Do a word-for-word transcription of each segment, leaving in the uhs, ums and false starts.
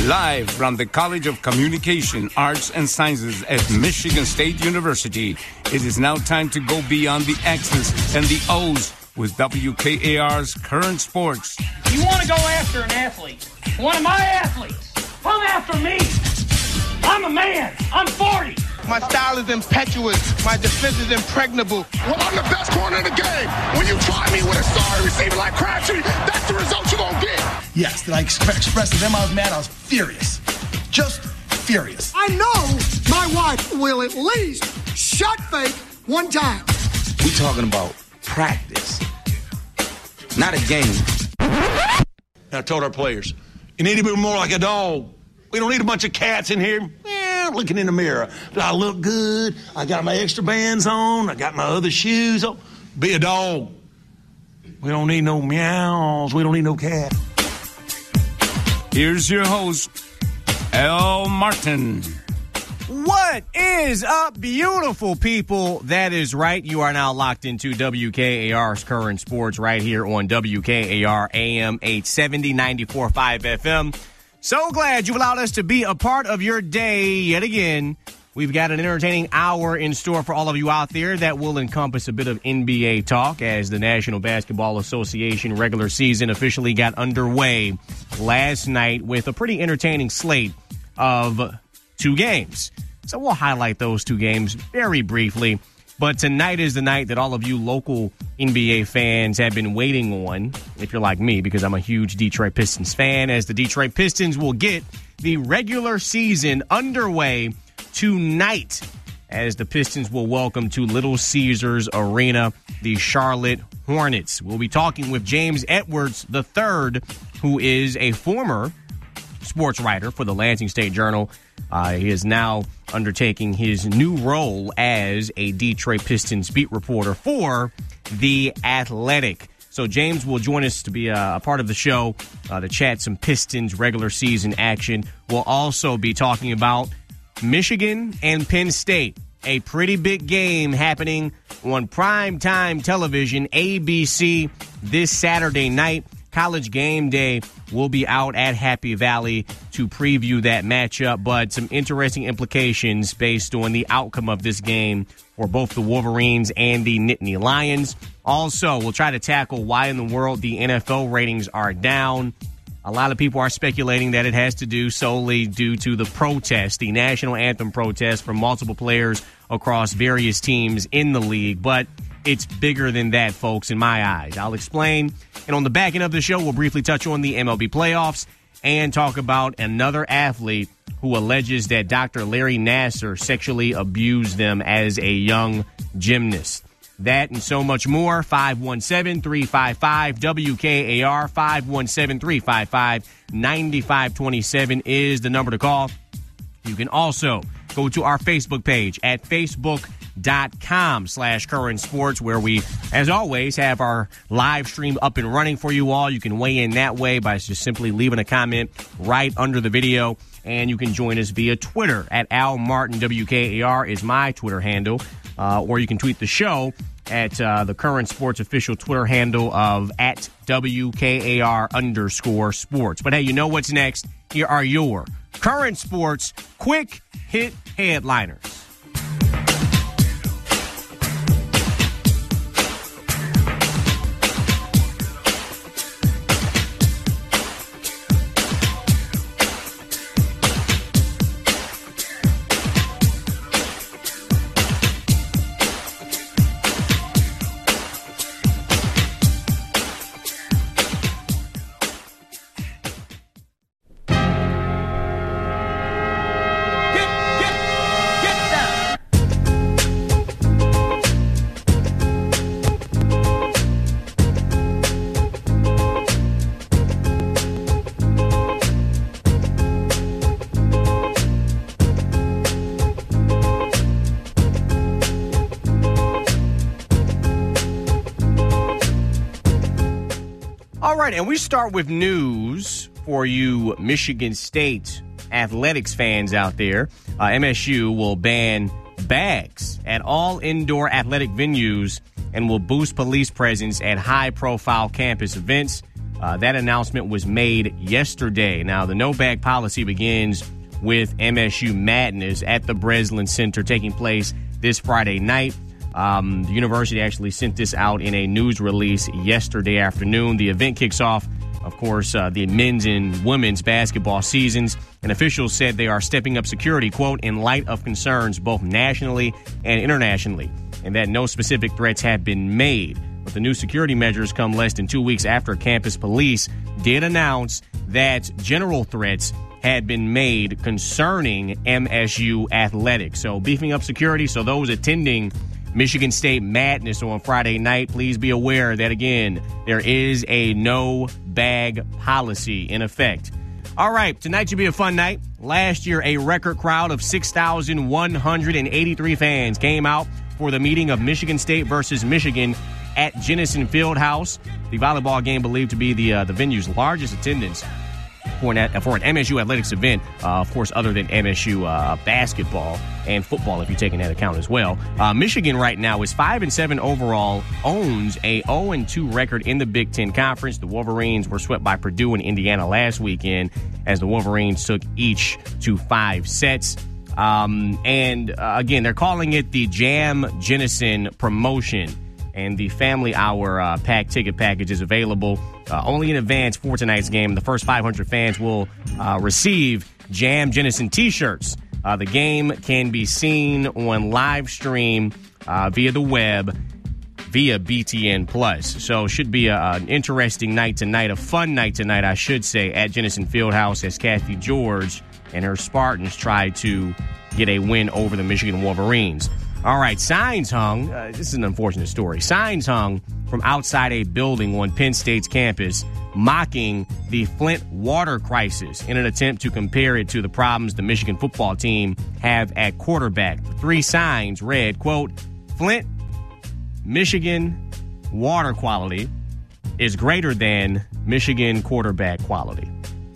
Live from the College of Communication, Arts, and Sciences at Michigan State University, it is now time to go beyond the X's and the O's with W K A R's Current Sports. You want to go after an athlete, one of my athletes, come after me. I'm a man. I'm forty. My style is impetuous. My defense is impregnable. Well, I'm the best corner in the game. When you try me with a sorry receiver like Crabtree, that's the result you're going to get. Yes, did I exp- express to them I was mad? I was furious. Just furious. I know my wife will at least shot fake one time. We talking about practice, not a game. I told our players, you need to be more like a dog. We don't need a bunch of cats in here. Eh, looking in the mirror. Do I look good? I got my extra bands on. I got my other shoes on. Be a dog. We don't need no meows. We don't need no cat. Here's your host, Al Martin. What is up, beautiful people? That is right. You are now locked into W K A R's Current Sports right here on W K A R A M eight seventy, ninety-four point five F M. So glad you allowed us to be a part of your day yet again. We've got an entertaining hour in store for all of you out there that will encompass a bit of N B A talk as the National Basketball Association regular season officially got underway last night with a pretty entertaining slate of two games. So we'll highlight those two games very briefly. But tonight is the night that all of you local N B A fans have been waiting on, if you're like me, because I'm a huge Detroit Pistons fan, as the Detroit Pistons will get the regular season underway tonight, as the Pistons will welcome to Little Caesars Arena the Charlotte Hornets. We'll be talking with James Edwards the third, who is a former sports writer for the Lansing State Journal. Uh, he is now undertaking his new role as a Detroit Pistons beat reporter for The Athletic. So James will join us to be a, a part of the show uh, to chat some Pistons regular season action. We'll also be talking about Michigan and Penn State, a pretty big game happening on primetime television, A B C, this Saturday night. College Game Day will be out at Happy Valley to preview that matchup, but some interesting implications based on the outcome of this game for both the Wolverines and the Nittany Lions. Also, we'll try to tackle why in the world the N F L ratings are down. A lot of people are speculating that it has to do solely due to the protest, the national anthem protest from multiple players across various teams in the league, but it's bigger than that, folks, in my eyes. I'll explain. And on the back end of the show, we'll briefly touch on the M L B playoffs and talk about another athlete who alleges that Doctor Larry Nassar sexually abused them as a young gymnast. That and so much more. five one seven, three five five, W K A R, five one seven, three five five, nine five two seven is the number to call. You can also go to our Facebook page at facebook.com slash current sports, where we, as always, have our live stream up and running for you all. You can weigh in that way by just simply leaving a comment right under the video. And you can join us via Twitter at Al Martin. W K A R is my Twitter handle. Uh, or you can tweet the show at uh, the Current Sports official Twitter handle of at W K A R underscore sports. But hey, you know what's next? Here are your Current Sports quick hit headliners. All right, and we start with news for you Michigan State athletics fans out there. Uh, M S U will ban bags at all indoor athletic venues and will boost police presence at high-profile campus events. Uh, that announcement was made yesterday. Now, the no-bag policy begins with M S U Madness at the Breslin Center taking place this Friday night. Um, the university actually sent this out in a news release yesterday afternoon. The event kicks off, of course, uh, the men's and women's basketball seasons, and officials said they are stepping up security, quote, in light of concerns both nationally and internationally, and that no specific threats have been made. But the new security measures come less than two weeks after campus police did announce that general threats had been made concerning M S U athletics. So beefing up security, so those attending Michigan State Madness on Friday night, please be aware that, again, there is a no-bag policy in effect. All right, tonight should be a fun night. Last year, a record crowd of six thousand one hundred eighty-three fans came out for the meeting of Michigan State versus Michigan at Jennison Fieldhouse. The volleyball game believed to be the uh, the venue's largest attendance for an, for an M S U athletics event, uh, of course, other than M S U uh, basketball and football, if you take into account as well. Uh, Michigan right now is five and seven overall, owns a oh and two record in the Big Ten Conference. The Wolverines were swept by Purdue and Indiana last weekend as the Wolverines took each to five sets. Um, and uh, again, they're calling it the Jam Jennison promotion. And the Family Hour uh, pack ticket package is available uh, only in advance for tonight's game. The first five hundred fans will uh, receive Jam Jennison T-shirts. Uh, the game can be seen on live stream uh, via the web via B T N Plus. So should be a, an interesting night tonight, a fun night tonight, I should say, at Jennison Fieldhouse as Kathy George and her Spartans try to get a win over the Michigan Wolverines. All right, signs hung. Uh, this is an unfortunate story. Signs hung from outside a building on Penn State's campus mocking the Flint water crisis in an attempt to compare it to the problems the Michigan football team have at quarterback. The three signs read, quote, Flint, Michigan water quality is greater than Michigan quarterback quality.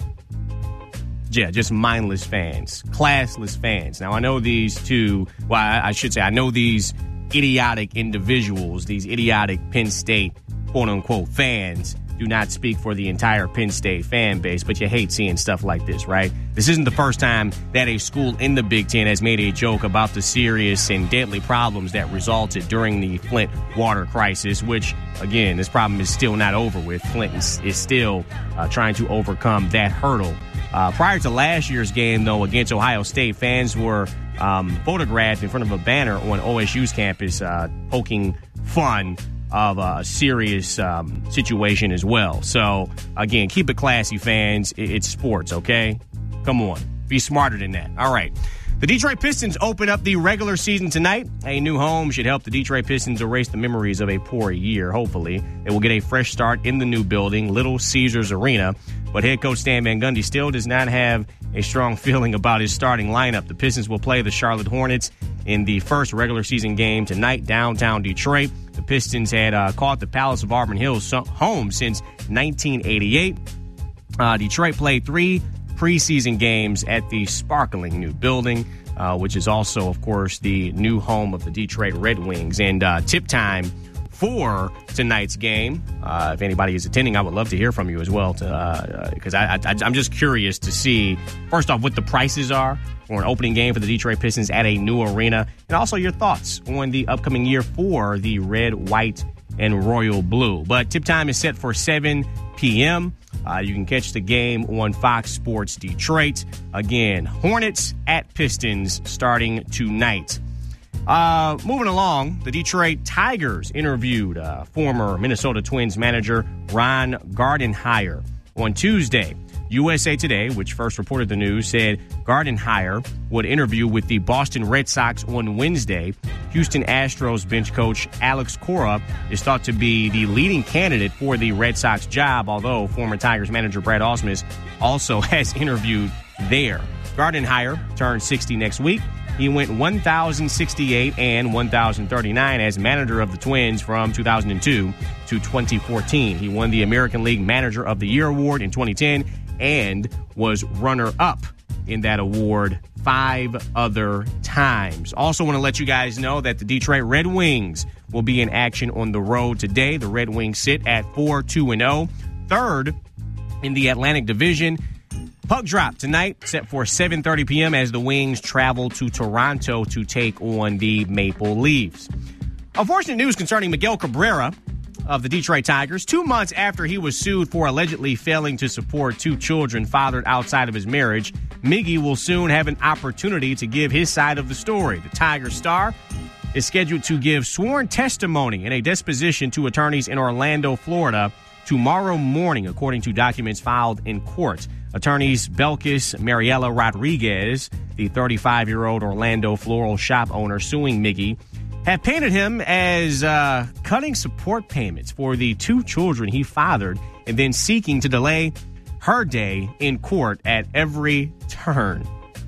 Yeah, just mindless fans, classless fans. Now, I know these two, well, I, I should say, I know these idiotic individuals, these idiotic Penn State, quote-unquote, fans, do not speak for the entire Penn State fan base, but you hate seeing stuff like this, right? This isn't the first time that a school in the Big Ten has made a joke about the serious and deadly problems that resulted during the Flint water crisis, which, again, this problem is still not over with. Flint is, is still uh, trying to overcome that hurdle. Uh, prior to last year's game, though, against Ohio State, fans were um, photographed in front of a banner on O S U's campus uh, poking fun of a serious um, situation as well. So, again, keep it classy, fans. It's sports, okay? Come on. Be smarter than that. All right. The Detroit Pistons open up the regular season tonight. A new home should help the Detroit Pistons erase the memories of a poor year, hopefully. They will get a fresh start in the new building, Little Caesars Arena. But head coach Stan Van Gundy still does not have a strong feeling about his starting lineup. The Pistons will play the Charlotte Hornets in the first regular season game tonight downtown Detroit. The Pistons had uh, caught the Palace of Auburn Hills home since nineteen eighty-eight. Uh, Detroit played three preseason games at the sparkling new building, uh, which is also, of course, the new home of the Detroit Red Wings. And uh, tip time for tonight's game. Uh, if anybody is attending, I would love to hear from you as well, because uh, I, I, I'm just curious to see, first off, what the prices are for an opening game for the Detroit Pistons at a new arena, and also your thoughts on the upcoming year for the red, white, and royal blue. But tip time is set for seven p.m. Uh, you can catch the game on Fox Sports Detroit. Again, Hornets at Pistons starting tonight. Uh, moving along, the Detroit Tigers interviewed uh, former Minnesota Twins manager Ron Gardenhire on Tuesday. U S A Today, which first reported the news, said Gardenhire would interview with the Boston Red Sox on Wednesday. Houston Astros bench coach Alex Cora is thought to be the leading candidate for the Red Sox job, although former Tigers manager Brad Ausmus also has interviewed there. Gardenhire turned sixty next week. He went one thousand sixty-eight and one thousand thirty-nine as manager of the Twins from two thousand two to twenty fourteen. He won the American League Manager of the Year award in twenty ten and was runner-up in that award five other times. Also want to let you guys know that the Detroit Red Wings will be in action on the road today. The Red Wings sit at four two and oh. third in the Atlantic Division. Puck drop tonight, set for seven thirty p.m. as the Wings travel to Toronto to take on the Maple Leafs. Unfortunate news concerning Miguel Cabrera of the Detroit Tigers. Two months after he was sued for allegedly failing to support two children fathered outside of his marriage, Miggy will soon have an opportunity to give his side of the story. The Tiger star is scheduled to give sworn testimony in a deposition to attorneys in Orlando, Florida, tomorrow morning, according to documents filed in court. Attorneys Belkis Mariela Rodriguez, the thirty-five-year-old Orlando floral shop owner suing Miggy, have painted him as uh, cutting support payments for the two children he fathered and then seeking to delay her day in court at every turn.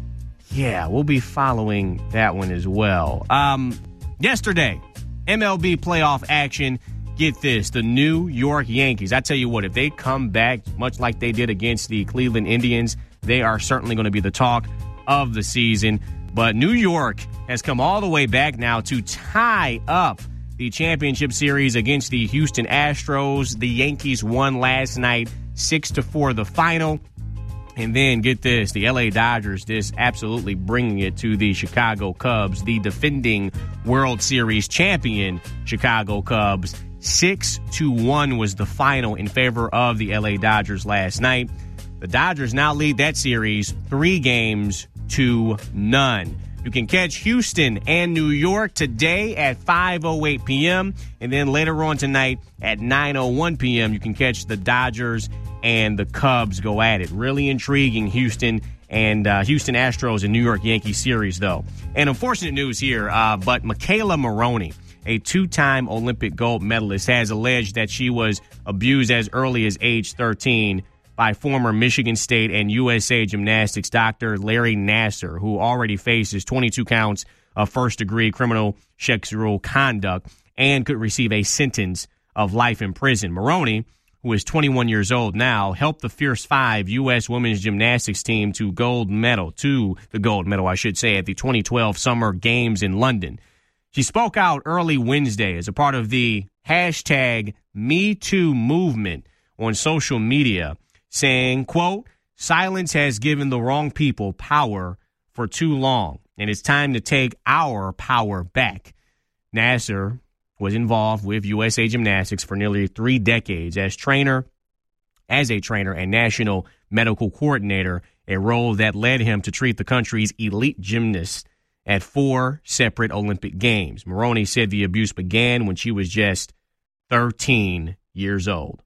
Yeah, we'll be following that one as well. Um, yesterday, M L B playoff action. Get this, the New York Yankees. I tell you what, if they come back much like they did against the Cleveland Indians, they are certainly going to be the talk of the season. But New York has come all the way back now to tie up the championship series against the Houston Astros. The Yankees won last night, six to four the final. And then, get this, the L A Dodgers just absolutely bringing it to the Chicago Cubs, the defending World Series champion Chicago Cubs. Six to one was the final in favor of the L A Dodgers last night. The Dodgers now lead that series three games to none. You can catch Houston and New York today at five oh eight p.m. And then later on tonight at nine oh one p.m. you can catch the Dodgers and the Cubs go at it. Really intriguing Houston and uh, Houston Astros and New York Yankees series, though. And unfortunate news here, uh, but Michaela Maroney, a two-time Olympic gold medalist, has alleged that she was abused as early as age thirteen by former Michigan State and U S A Gymnastics doctor Larry Nassar, who already faces twenty-two counts of first-degree criminal sexual conduct and could receive a sentence of life in prison. Maroney, who is twenty-one years old now, helped the Fierce Five U S women's gymnastics team to gold medal, to the gold medal, I should say, at the twenty twelve Summer Games in London. She spoke out early Wednesday as a part of the hashtag Me Too movement on social media, saying, quote, "Silence has given the wrong people power for too long, and it's time to take our power back." Nassar was involved with U S A Gymnastics for nearly three decades as trainer, as a trainer and national medical coordinator, a role that led him to treat the country's elite gymnasts at four separate Olympic Games. Maroney said the abuse began when she was just thirteen years old.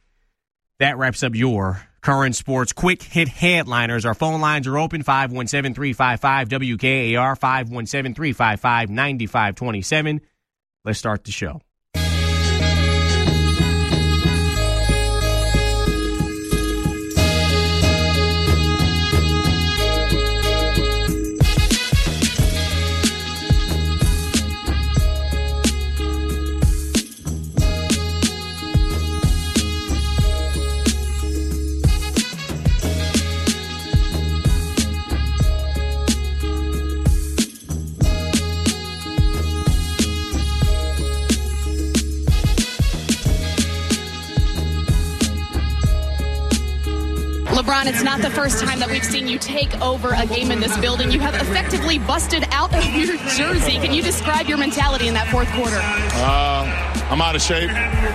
That wraps up your current sports quick hit headliners. Our phone lines are open, five one seven, three five five, W K A R, five one seven, three five five, nine five two seven. Let's start the show. LeBron, it's not the first time that we've seen you take over a game in this building. You have effectively busted out of your jersey. Can you describe your mentality in that fourth quarter? Uh, I'm out of shape.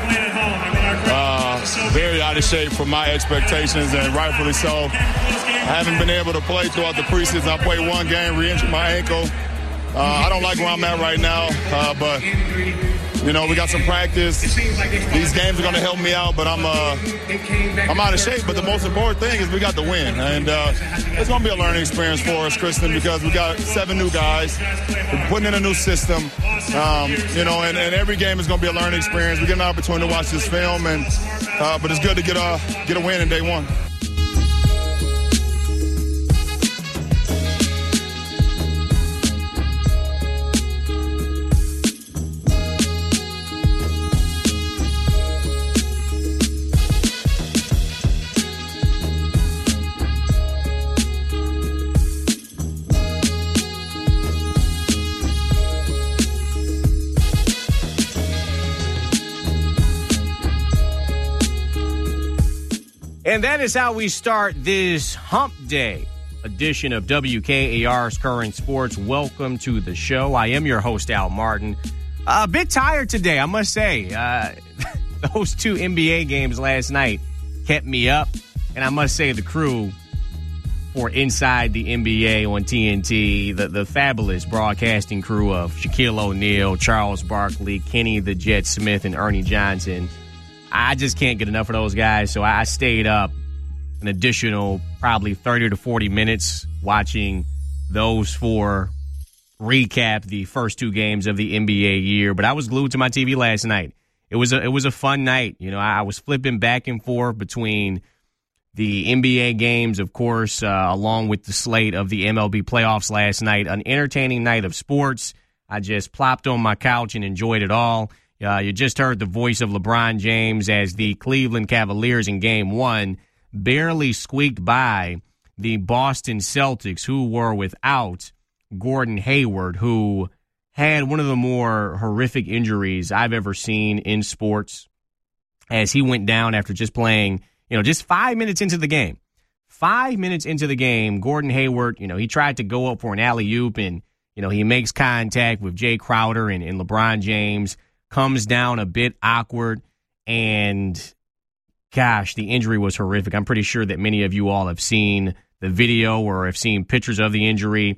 Uh, very out of shape for my expectations, and rightfully so. I haven't been able to play throughout the preseason. I played one game, re-injured my ankle. Uh, I don't like where I'm at right now, uh, but, you know, we got some practice. These games are going to help me out, but I'm uh, I'm out of shape. But the most important thing is we got the win. And uh, it's going to be a learning experience for us, Kristen, because we got seven new guys. We're putting in a new system, um, you know, and, and every game is going to be a learning experience. We get an opportunity to watch this film, and uh, but it's good to get a, get a win in day one. And that is how we start this Hump Day edition of W K A R's Current Sports. Welcome to the show. I am your host, Al Martin. Uh, a bit tired today, I must say. Uh, those two N B A games last night kept me up. And I must say the crew for Inside the N B A on T N T, the, the fabulous broadcasting crew of Shaquille O'Neal, Charles Barkley, Kenny the Jet Smith, and Ernie Johnson. I just can't get enough of those guys, so I stayed up an additional probably thirty to forty minutes watching those four recap the first two games of the N B A year. But I was glued to my T V last night. It was a, it was a fun night. You know, I was flipping back and forth between the N B A games, of course, uh, along with the slate of the M L B playoffs last night. An entertaining night of sports. I just plopped on my couch and enjoyed it all. Uh, you just heard the voice of LeBron James as the Cleveland Cavaliers in Game one barely squeaked by the Boston Celtics, who were without Gordon Hayward, who had one of the more horrific injuries I've ever seen in sports, as he went down after just playing, you know, just five minutes into the game. Five minutes into the game, Gordon Hayward, you know, he tried to go up for an alley-oop, and, you know, he makes contact with Jay Crowder and, and LeBron James, comes down a bit awkward, and gosh, the injury was horrific. I'm pretty sure that many of you all have seen the video or have seen pictures of the injury,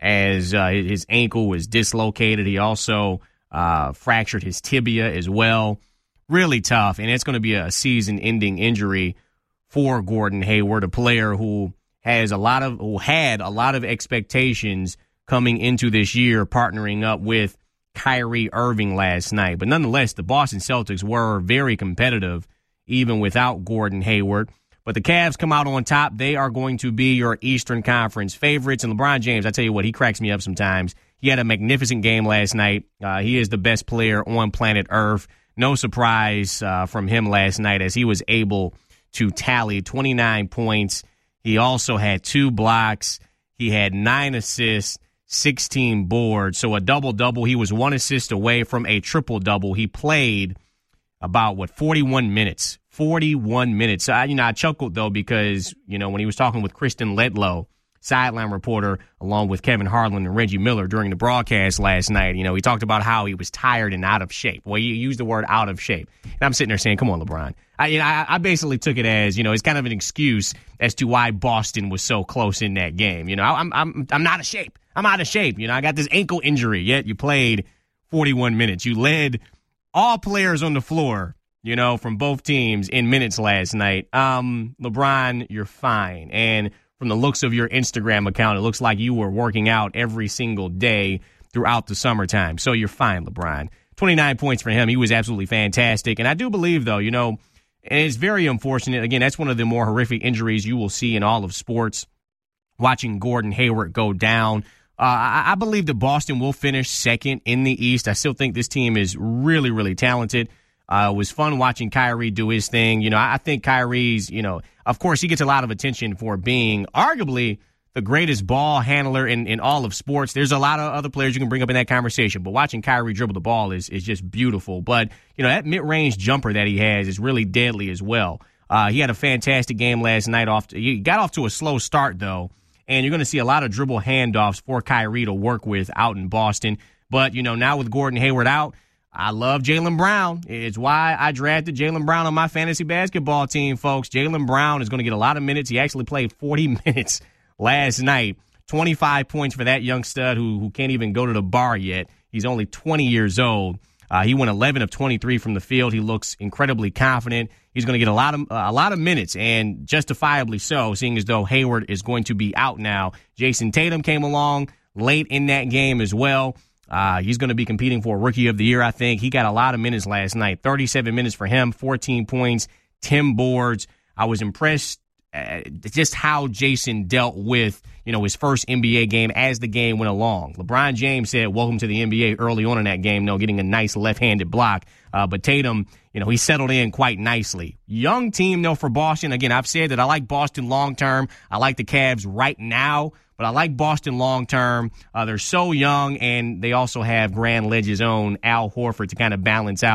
as uh, his ankle was dislocated. He also uh, fractured his tibia as well. Really tough, and it's going to be a season-ending injury for Gordon Hayward, a player who has a lot of who had a lot of expectations coming into this year, partnering up with Kyrie Irving last night. But nonetheless, the Boston Celtics were very competitive even without Gordon Hayward. But the Cavs come out on top. They are going to be your Eastern Conference favorites. And LeBron James, I tell you what, he cracks me up sometimes. He had a magnificent game last night. Uh, he is the best player on planet Earth. No surprise uh, from him last night, as he was able to tally twenty-nine points. He also had two blocks. He had nine assists, sixteen boards. So a double-double. He was one assist away from a triple-double. He played about, what, forty-one minutes. forty-one minutes. So I, you know, I chuckled, though, because, you know, when he was talking with Kristen Ledlow, sideline reporter, along with Kevin Harlan and Reggie Miller during the broadcast last night, you know, he talked about how he was tired and out of shape. Well, you used the word out of shape. And I'm sitting there saying, come on, LeBron. I, you know, I, I basically took it as, you know, it's kind of an excuse as to why Boston was so close in that game. You know, I'm I'm I'm not of shape. I'm out of shape. You know, I got this ankle injury, yet you played forty-one minutes. You led all players on the floor, you know, from both teams in minutes last night. Um, LeBron, you're fine. And from the looks of your Instagram account, it looks like you were working out every single day throughout the summertime. So you're fine, LeBron. twenty-nine points for him. He was absolutely fantastic. And I do believe, though, you know, and it's very unfortunate. Again, that's one of the more horrific injuries you will see in all of sports, watching Gordon Hayward go down. Uh, I, I believe that Boston will finish second in the East. I still think this team is really, really talented. Uh, it was fun watching Kyrie do his thing. You know, I, I think Kyrie's, you know, of course, he gets a lot of attention for being arguably the greatest ball handler in, in all of sports. There's a lot of other players you can bring up in that conversation, but watching Kyrie dribble the ball is is just beautiful. But, you know, that mid-range jumper that he has is really deadly as well. Uh, he had a fantastic game last night. Off to, he got off to a slow start, though, and you're going to see a lot of dribble handoffs for Kyrie to work with out in Boston. But, you know, now with Gordon Hayward out, I love Jaylen Brown. It's why I drafted Jaylen Brown on my fantasy basketball team, folks. Jaylen Brown is going to get a lot of minutes. He actually played forty minutes last night. twenty-five points for that young stud who, who can't even go to the bar yet. He's only twenty years old. Uh, he went eleven of twenty-three from the field. He looks incredibly confident. He's going to get a lot of uh, a lot of minutes, and justifiably so, seeing as though Hayward is going to be out now. Jason Tatum came along late in that game as well. Uh, he's going to be competing for Rookie of the Year, I think. He got a lot of minutes last night. thirty-seven minutes for him, fourteen points, ten boards. I was impressed uh, just how Jason dealt with, you know, his first N B A game as the game went along. LeBron James said, welcome to the N B A early on in that game, though, getting a nice left-handed block. Uh, but Tatum, you know, he settled in quite nicely. Young team, though, for Boston. Again, I've said that I like Boston long-term. I like the Cavs right now. But I like Boston long-term. Uh, they're so young, and they also have Grand Ledge's own Al Horford to kind of balance out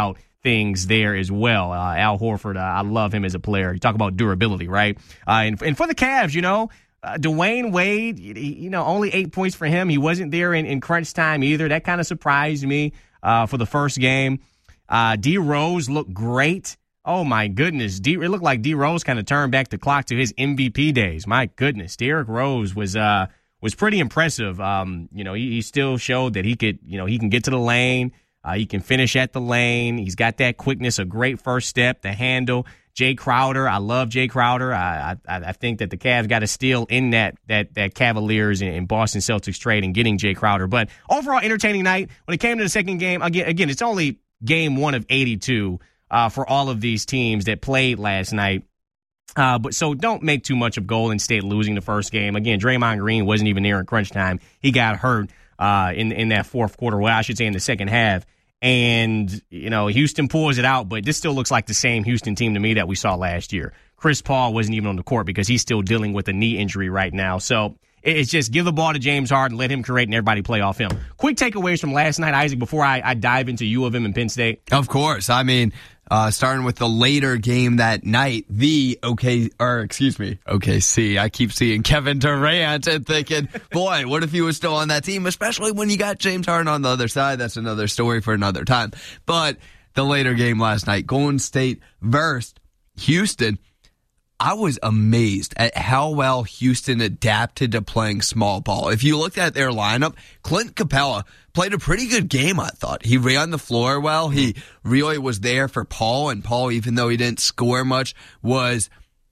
things there as well. Uh, Al Horford, uh, I love him as a player. You talk about durability, right? Uh, and, and for the Cavs, you know, uh, Dwayne Wade, you know, only eight points for him. He wasn't there in, in crunch time either. That kind of surprised me uh, for the first game. Uh, D Rose looked great. Oh, my goodness. D, it looked like D Rose kind of turned back the clock to his M V P days. My goodness. Derrick Rose was uh, was pretty impressive. Um, you know, he, he still showed that he could, you know, he can get to the lane. Uh, he can finish at the lane. He's got that quickness, a great first step, the handle. Jay Crowder, I love Jay Crowder. I I, I think that the Cavs got a steal in that that that Cavaliers and, and Boston Celtics trade and getting Jay Crowder. But overall, entertaining night. When it came to the second game, again, again, it's only game one of eighty-two uh, for all of these teams that played last night. Uh, but so don't make too much of Golden State losing the first game. Again, Draymond Green wasn't even there in crunch time. He got hurt uh, in in that fourth quarter. Well, I should say in the second half. And, you know, Houston pulls it out, but this still looks like the same Houston team to me that we saw last year. Chris Paul wasn't even on the court because he's still dealing with a knee injury right now. So it's just give the ball to James Harden, let him create, and everybody play off him. Quick takeaways from last night, Isaac, before I, I dive into U of M and Penn State. Of course. I mean, uh, starting with the later game that night, the OK, or excuse me, O K C. I keep seeing Kevin Durant and thinking, boy, what if he was still on that team, especially when you got James Harden on the other side. That's another story for another time. But the later game last night, Golden State versus Houston. I was amazed at how well Houston adapted to playing small ball. If you looked at their lineup, Clint Capella played a pretty good game, I thought. He ran the floor well. He really was there for Paul, and Paul, even though he didn't score much, was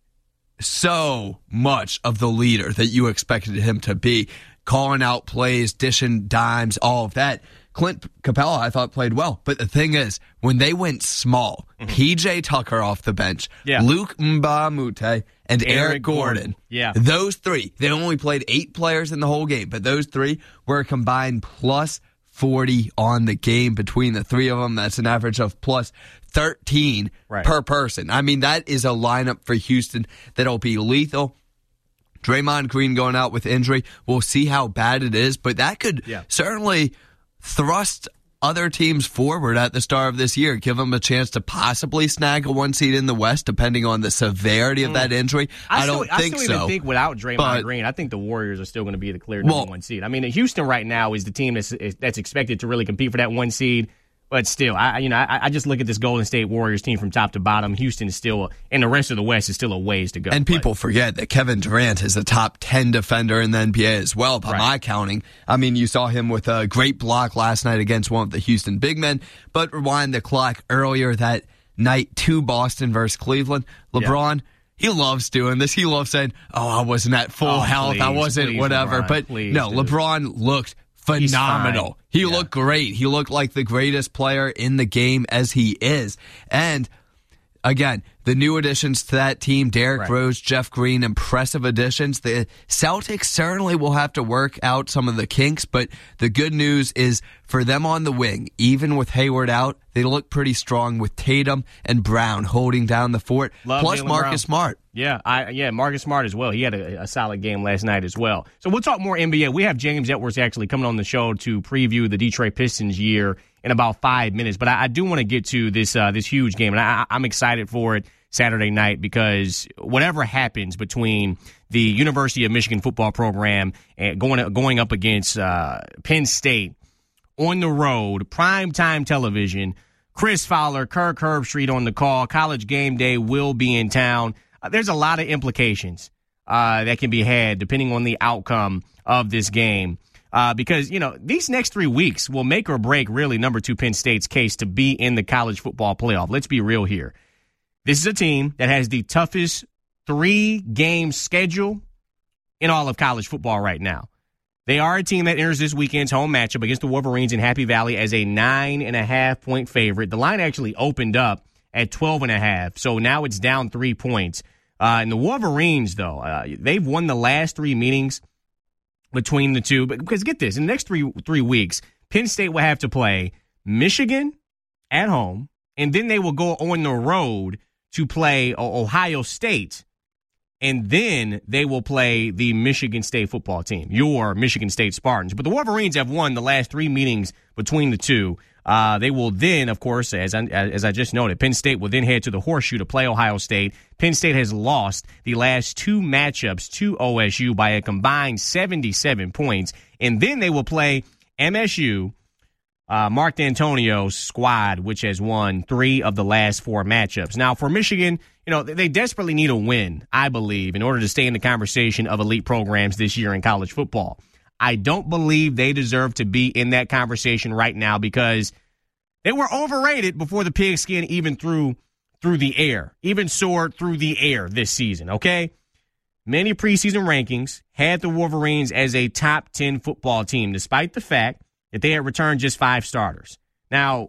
so much of the leader that you expected him to be. Calling out plays, dishing dimes, all of that. Clint Capella, I thought, played well. But the thing is, when they went small, mm-hmm. P J Tucker off the bench, yeah. Luke Mbamute, and Eric, Eric Gordon, Gordon, yeah, those three, they only played eight players in the whole game, but those three were combined plus forty on the game between the three of them. That's an average of plus thirteen right. per person. I mean, that is a lineup for Houston that'll be lethal. Draymond Green going out with injury. We'll see how bad it is, but that could yeah. certainly thrust other teams forward at the start of this year, give them a chance to possibly snag a one seed in the West, depending on the severity of mm. that injury. I, I don't still, think I still so. even think without Draymond but, Green, I think the Warriors are still going to be the clear number well, one seed. I mean, Houston right now is the team that's that's expected to really compete for that one seed. But still, I you know I, I just look at this Golden State Warriors team from top to bottom. Houston is still, and the rest of the West is still a ways to go. And people but. forget that Kevin Durant is a top ten defender in the N B A as well, by right. my counting. I mean, you saw him with a great block last night against one of the Houston big men. But rewind the clock earlier that night to Boston versus Cleveland. LeBron, yeah. he loves doing this. He loves saying, oh, I wasn't at full oh, health. Please, I wasn't please, whatever. LeBron, but please, no, dude. LeBron looked phenomenal. He yeah. looked great. He looked like the greatest player in the game as he is. And again, the new additions to that team, Derrick right. Rose, Jeff Green, impressive additions. The Celtics certainly will have to work out some of the kinks, but the good news is for them on the wing, even with Hayward out, they look pretty strong with Tatum and Brown holding down the fort. Love Plus Jaylen Marcus Brown. Smart. Yeah, I, yeah, Marcus Smart as well. He had a, a solid game last night as well. So we'll talk more N B A. We have James Edwards actually coming on the show to preview the Detroit Pistons year in about five minutes. But I, I do want to get to this uh, this huge game, and I, I'm excited for it Saturday night because whatever happens between the University of Michigan football program and going going up against uh, Penn State on the road, primetime television, Chris Fowler, Kirk Herbstreit on the call, College Game Day will be in town. Uh, there's a lot of implications uh, that can be had depending on the outcome of this game. Uh, because, you know, these next three weeks will make or break really number two Penn State's case to be in the college football playoff. Let's be real here. This is a team that has the toughest three-game schedule in all of college football right now. They are a team that enters this weekend's home matchup against the Wolverines in Happy Valley as a nine and a half point favorite. The line actually opened up at twelve and a half, so now it's down three points. Uh, and the Wolverines, though, uh, they've won the last three meetings between the two. But because get this, in the next three three weeks, Penn State will have to play Michigan at home, and then they will go on the road to play Ohio State and then they will play the Michigan State football team, your Michigan State Spartans. But the Wolverines have won the last three meetings between the two. Uh, they will then, of course, as I, as I just noted, Penn State will then head to the Horseshoe to play Ohio State. Penn State has lost the last two matchups to O S U by a combined seventy-seven points. And then they will play M S U, uh, Mark D'Antonio's squad, which has won three of the last four matchups. Now, for Michigan, you know, they desperately need a win, I believe, in order to stay in the conversation of elite programs this year in college football. I don't believe they deserve to be in that conversation right now because they were overrated before the pigskin even threw through the air, even soared through the air this season, okay? Many preseason rankings had the Wolverines as a top ten football team, despite the fact that they had returned just five starters. Now,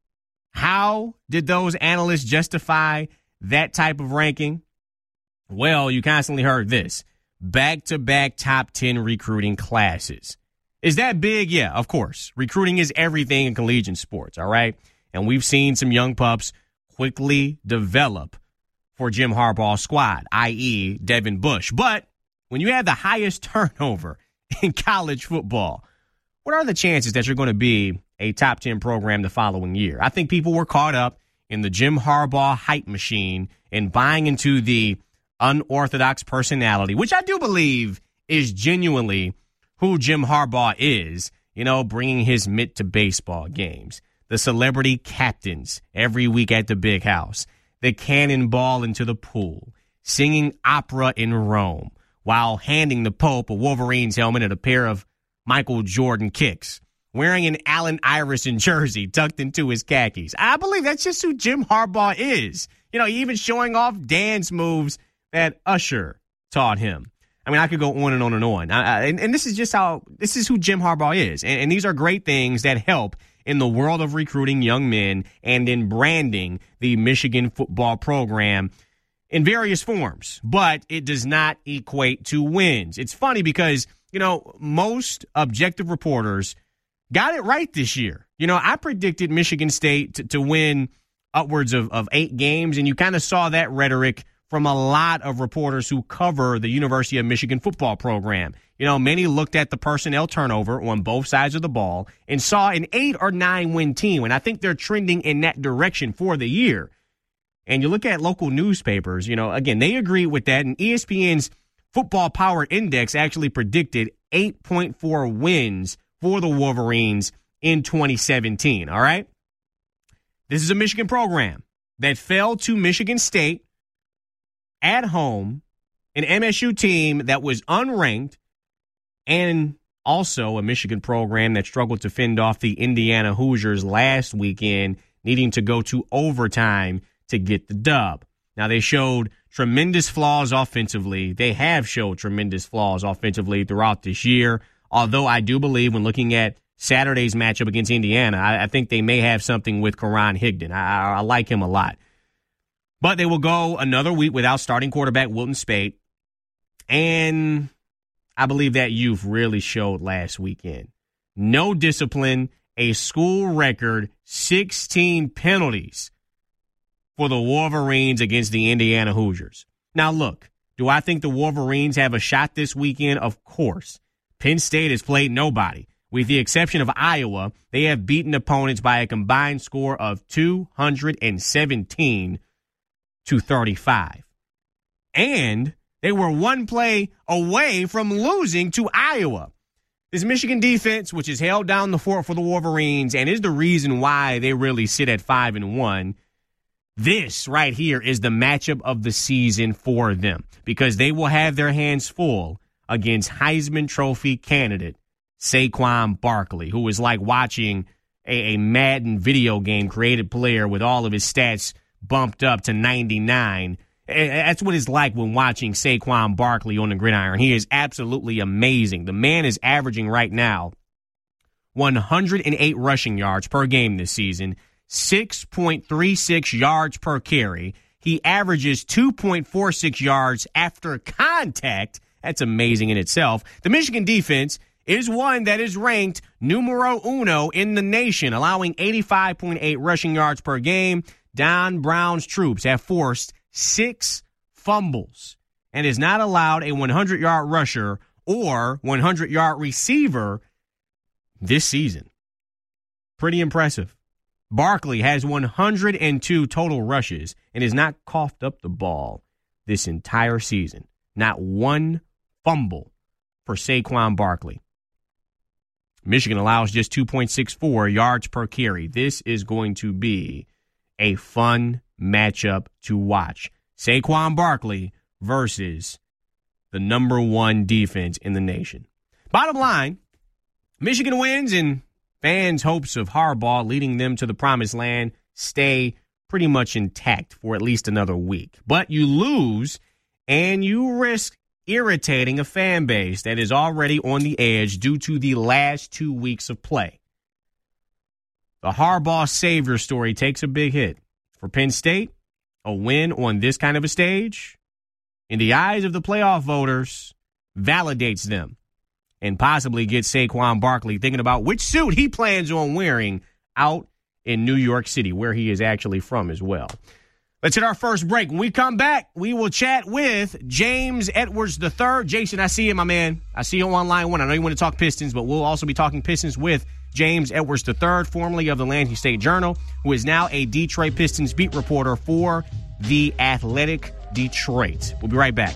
how did those analysts justify that type of ranking? Well, you constantly heard this. Back-to-back top ten recruiting classes. Is that big? Yeah, of course. Recruiting is everything in collegiate sports, all right? And we've seen some young pups quickly develop for Jim Harbaugh's squad, that is. Devin Bush. But when you have the highest turnover in college football, what are the chances that you're going to be a top ten program the following year? I think people were caught up in the Jim Harbaugh hype machine and buying into the unorthodox personality, which I do believe is genuinely who Jim Harbaugh is, you know, bringing his mitt to baseball games, the celebrity captains every week at the big house, the cannonball into the pool, singing opera in Rome while handing the Pope a Wolverines helmet and a pair of Michael Jordan kicks, wearing an Allen Iverson jersey tucked into his khakis. I believe that's just who Jim Harbaugh is. You know, even showing off dance moves that Usher taught him. I mean, I could go on and on and on. I, I, and, and this is just how, this is who Jim Harbaugh is. And, and these are great things that help in the world of recruiting young men and in branding the Michigan football program in various forms. But it does not equate to wins. It's funny because, you know, most objective reporters got it right this year. You know, I predicted Michigan State to, to win upwards of, of eight games, and you kind of saw that rhetoric from a lot of reporters who cover the University of Michigan football program. You know, many looked at the personnel turnover on both sides of the ball and saw an eight or nine win team. And I think they're trending in that direction for the year. And you look at local newspapers, you know, again, they agree with that. And E S P N's Football Power Index actually predicted eight point four wins for the Wolverines in twenty seventeen. All right. This is a Michigan program that fell to Michigan State at home, an M S U team that was unranked, and also a Michigan program that struggled to fend off the Indiana Hoosiers last weekend, needing to go to overtime to get the dub. Now, they showed tremendous flaws offensively. They have showed tremendous flaws offensively throughout this year, although I do believe when looking at Saturday's matchup against Indiana, I, I think they may have something with Karan Higdon. I, I like him a lot. But they will go another week without starting quarterback Wilton Speight. And I believe that youth really showed last weekend. No discipline, a school record, sixteen penalties for the Wolverines against the Indiana Hoosiers. Now, look, do I think the Wolverines have a shot this weekend? Of course. Penn State has played nobody. With the exception of Iowa, they have beaten opponents by a combined score of two hundred seventeen to thirty-five. And they were one play away from losing to Iowa. This Michigan defense, which has held down the fort for the Wolverines and is the reason why they really sit at five and one, this right here is the matchup of the season for them because they will have their hands full against Heisman Trophy candidate Saquon Barkley, who is like watching a, a Madden video game created player with all of his stats bumped up to ninety-nine. That's what it's like when watching Saquon Barkley on the gridiron. He is absolutely amazing. The man is averaging right now one hundred eight rushing yards per game this season, six point three six yards per carry. He averages two point four six yards after contact. That's amazing in itself. The Michigan defense is one that is ranked numero uno in the nation, allowing eighty-five point eight rushing yards per game. Don Brown's troops have forced six fumbles and has not allowed a hundred-yard rusher or hundred-yard receiver this season. Pretty impressive. Barkley has one hundred two total rushes and has not coughed up the ball this entire season. Not one fumble for Saquon Barkley. Michigan allows just two point six four yards per carry. This is going to be a fun matchup to watch. Saquon Barkley versus the number one defense in the nation. Bottom line, Michigan wins and fans' hopes of Harbaugh leading them to the promised land stay pretty much intact for at least another week. But you lose and you risk irritating a fan base that is already on the edge due to the last two weeks of play. The Harbaugh savior story takes a big hit. For Penn State, a win on this kind of a stage, in the eyes of the playoff voters, validates them and possibly gets Saquon Barkley thinking about which suit he plans on wearing out in New York City, where he is actually from as well. Let's hit our first break. When we come back, we will chat with James Edwards the third. Jason, I see you, my man. I see you on line one. I know you want to talk Pistons, but we'll also be talking Pistons with James Edwards the third, formerly of the Lansing State Journal, who is now a Detroit Pistons beat reporter for The Athletic Detroit. We'll be right back.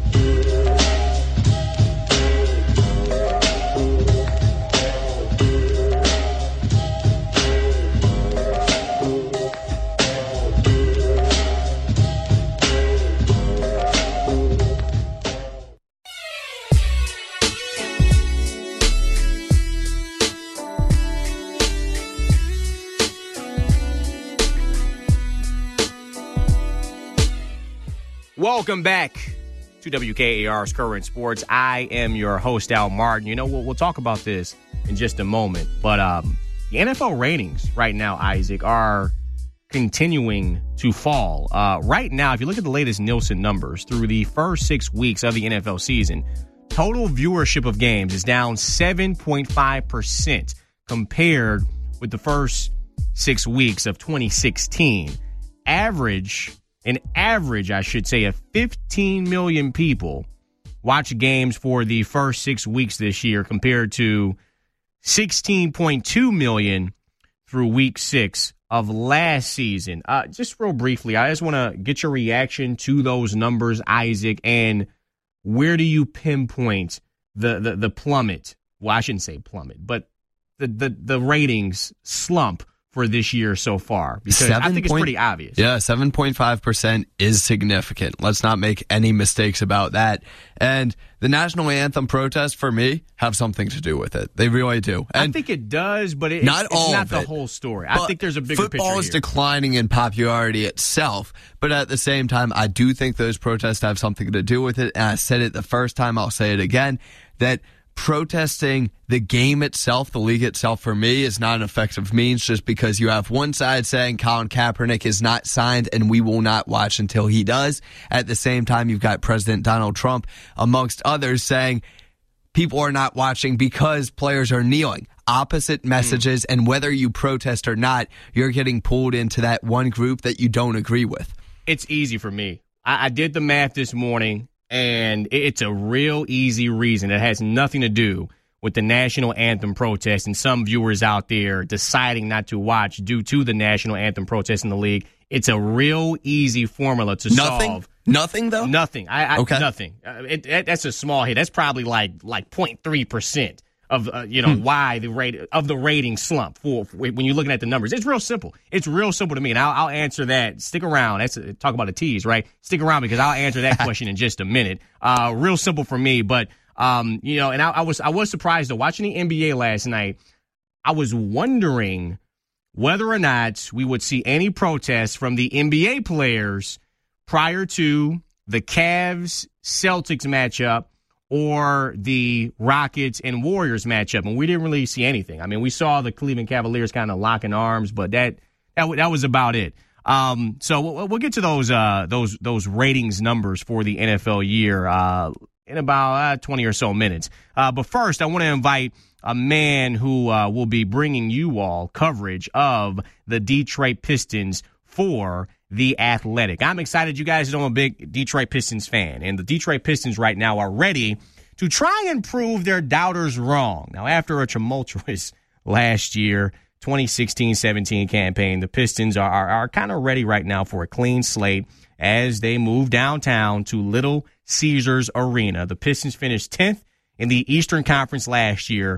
Welcome back to W K A R's Current Sports. I am your host, Al Martin. You know, we'll, we'll talk about this in just a moment. But um, the N F L ratings right now, Isaac, are continuing to fall. Uh, right now, if you look at the latest Nielsen numbers, through the first six weeks of the N F L season, total viewership of games is down seven point five percent compared with the first six weeks of twenty sixteen. Average... An average, I should say, of fifteen million people watch games for the first six weeks this year compared to sixteen point two million through week six of last season. Uh, just real briefly, I just want to get your reaction to those numbers, Isaac, and where do you pinpoint the, the, the plummet? Well, I shouldn't say plummet, but the, the, the ratings slump for this year so far, because seven I think it's pretty obvious. Yeah, seven point five percent is significant. Let's not make any mistakes about that. And the national anthem protests, for me, have something to do with it. They really do. And I think it does, but it's not, it's all not of the it. whole story. I think there's a bigger picture here. Football is declining in popularity itself, but at the same time, I do think those protests have something to do with it. And I said it the first time, I'll say it again, that protesting the game itself, the league itself, for me, is not an effective means, just because you have one side saying Colin Kaepernick is not signed and we will not watch until he does. At the same time, you've got President Donald Trump, amongst others, saying people are not watching because players are kneeling. Opposite messages, mm. and whether you protest or not, you're getting pulled into that one group that you don't agree with. It's easy for me. I, I did the math this morning. And it's a real easy reason. It has nothing to do with the national anthem protest and some viewers out there deciding not to watch due to the national anthem protest in the league. It's a real easy formula to nothing? solve. Nothing, though? Nothing. I, I, okay. Nothing. Uh, it, it, that's a small hit. That's probably like like zero point three percent of uh, you know hmm. why the rate of the rating slump for, for when you're looking at the numbers. It's real simple. It's real simple to me, and I'll, I'll answer that. Stick around. That's a, talk about a tease, right? Stick around because I'll answer that question in just a minute. Uh, real simple for me, but um, you know, and I, I was I was surprised though watching the N B A last night. I was wondering whether or not we would see any protests from the N B A players prior to the Cavs Celtics matchup or the Rockets and Warriors matchup, and we didn't really see anything. I mean, we saw the Cleveland Cavaliers kind of locking arms, but that that, that was about it. Um, so we'll, we'll get to those uh, those those ratings numbers for the N F L year uh, in about uh, twenty or so minutes. Uh, but first, I want to invite a man who uh, will be bringing you all coverage of the Detroit Pistons for The Athletic. I'm excited. You guys know I'm a big Detroit Pistons fan, and the Detroit Pistons right now are ready to try and prove their doubters wrong. Now, after a tumultuous last year, twenty sixteen seventeen campaign, the Pistons are, are, are kind of ready right now for a clean slate as they move downtown to Little Caesars Arena. The Pistons finished tenth in the Eastern Conference last year,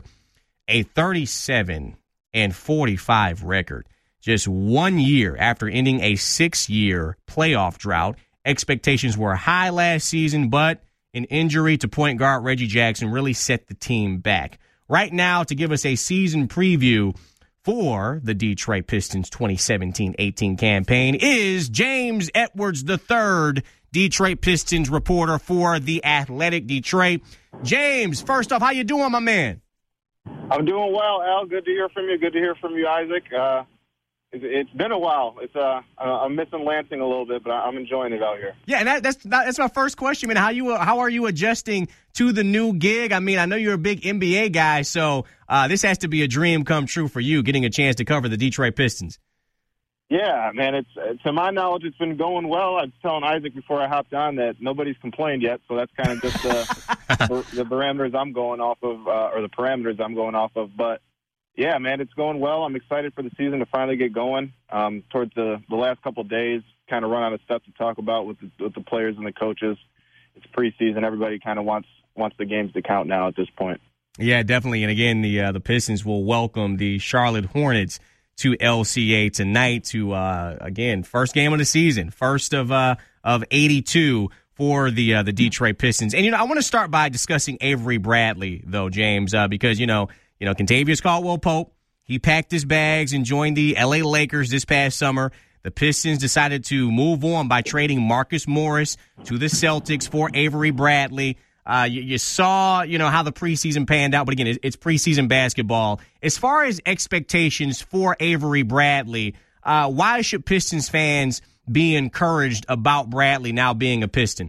a thirty-seven and forty-five record. Just one year after ending a six-year playoff drought. Expectations were high last season, but an injury to point guard Reggie Jackson really set the team back. Right now, to give us a season preview for the Detroit Pistons twenty seventeen eighteen campaign is James Edwards the third, Detroit Pistons reporter for The Athletic Detroit. James, first off, how you doing, my man? I'm doing well, Al. Good to hear from you. Good to hear from you, Isaac. Uh, it's, it's been a while. It's uh, I'm missing Lansing a little bit, but I'm enjoying it out here. Yeah, and that, that's that's my first question. I mean, how you how are you adjusting to the new gig? I mean, I know you're a big N B A guy, so uh, this has to be a dream come true for you, getting a chance to cover the Detroit Pistons. Yeah, man. It's to my knowledge, it's been going well. I was telling Isaac before I hopped on that nobody's complained yet, so that's kind of just the, the parameters I'm going off of, uh, or the parameters I'm going off of. But yeah, man, it's going well. I'm excited for the season to finally get going. Um, towards the, the last couple of days, kind of run out of stuff to talk about with the, with the players and the coaches. It's preseason. Everybody kind of wants wants the games to count now at this point. Yeah, definitely. And again, the uh, the Pistons will welcome the Charlotte Hornets to L C A tonight to, uh, again, first game of the season, first of uh, of eighty-two for the uh, the Detroit Pistons. And, you know, I want to start by discussing Avery Bradley, though, James, uh, because, you know, you know, Kentavious Caldwell-Pope, he packed his bags and joined the L A Lakers this past summer. The Pistons decided to move on by trading Marcus Morris to the Celtics for Avery Bradley. Uh, you, you saw, you know, how the preseason panned out, but again, it's preseason basketball. As far as expectations for Avery Bradley, uh, why should Pistons fans be encouraged about Bradley now being a Piston?